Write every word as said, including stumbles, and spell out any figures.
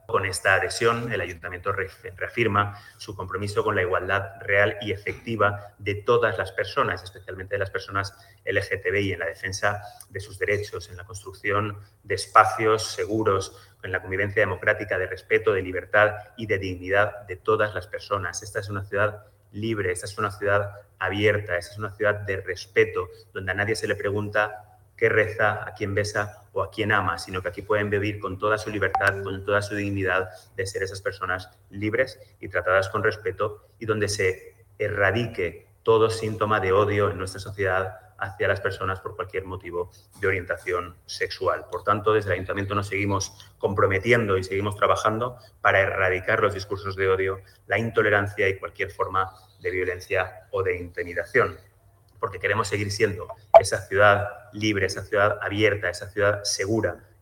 Con esta adhesión, el Ayuntamiento reafirma su compromiso con la igualdad real y efectiva de todas las personas, especialmente de las personas L G T B I, en la defensa de sus derechos, en la construcción de espacios seguros, en la convivencia democrática, de respeto, de libertad y de dignidad de todas las personas. Esta es una ciudad libre, esta es una ciudad abierta, esta es una ciudad de respeto, donde a nadie se le pregunta qué reza, a quién besa o a quién ama, sino que aquí pueden vivir con toda su libertad, con toda su dignidad de ser esas personas libres y tratadas con respeto, y donde se erradique todo síntoma de odio en nuestra sociedad hacia las personas por cualquier motivo de orientación sexual. Por tanto, desde el Ayuntamiento nos seguimos comprometiendo y seguimos trabajando para erradicar los discursos de odio, la intolerancia y cualquier forma de violencia o de intimidación, porque queremos seguir siendo esa ciudad libre, esa ciudad abierta, esa ciudad segura,